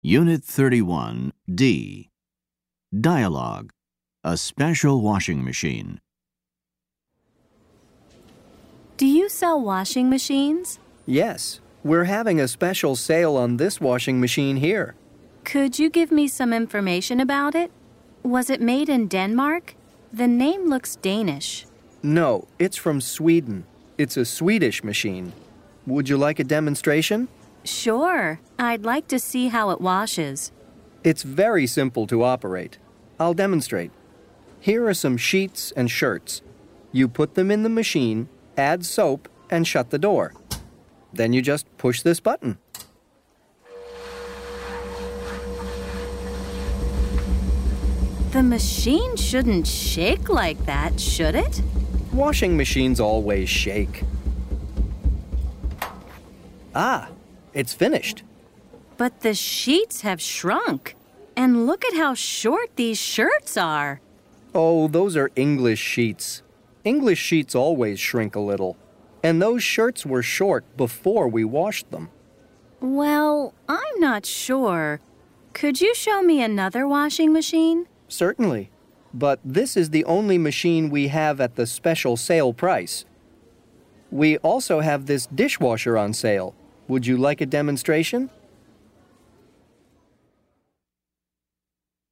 Unit 31, D. Dialogue. A special washing machine. Do you sell washing machines? Yes, we're having a special sale on this washing machine here. Could you give me some information about it? Was it made in Denmark? The name looks Danish. No, it's from Sweden. It's a Swedish machine. Would you like a demonstration? Sure, I'd like to see how it washes. It's very simple to operate. I'll demonstrate. Here are some sheets and shirts. You put them in the machine, add soap, and shut the door. Then you just push this button. The machine shouldn't shake like that, should it? Washing machines always shake. Ah, it's finished. But the sheets have shrunk. And look at how short these shirts are. Oh, those are English sheets. English sheets always shrink a little. And those shirts were short before we washed them. Well, I'm not sure. Could you show me another washing machine? Certainly. But this is the only machine we have at the special sale price. We also have this dishwasher on sale. Would you like a demonstration?